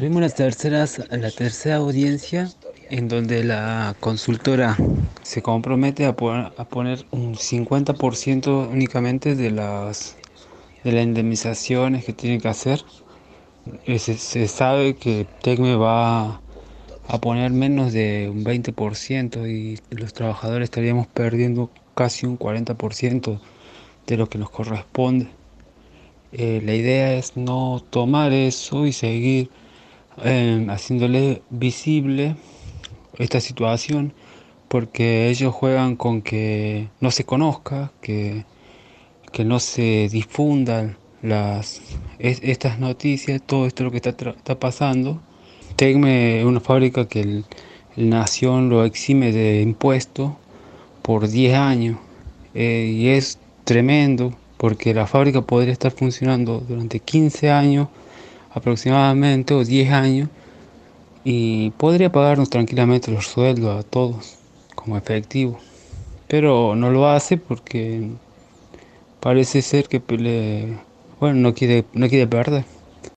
Tuvimos la tercera audiencia en donde la consultora se compromete a poner un 50% únicamente de las indemnizaciones que tiene que hacer. Se sabe que Tecme va a poner menos de un 20% y los trabajadores estaríamos perdiendo casi un 40% de lo que nos corresponde. La idea es no tomar eso y seguir haciéndole visible esta situación, porque ellos juegan con que no se conozca, que no se difundan estas noticias, todo esto lo que está pasando. Tecme es una fábrica que el Nación lo exime de impuestos por 10 años, y es tremendo porque la fábrica podría estar funcionando durante 15 años aproximadamente o 10 años y podría pagarnos tranquilamente los sueldos a todos como efectivo, pero no lo hace porque parece ser que bueno, no quiere perder.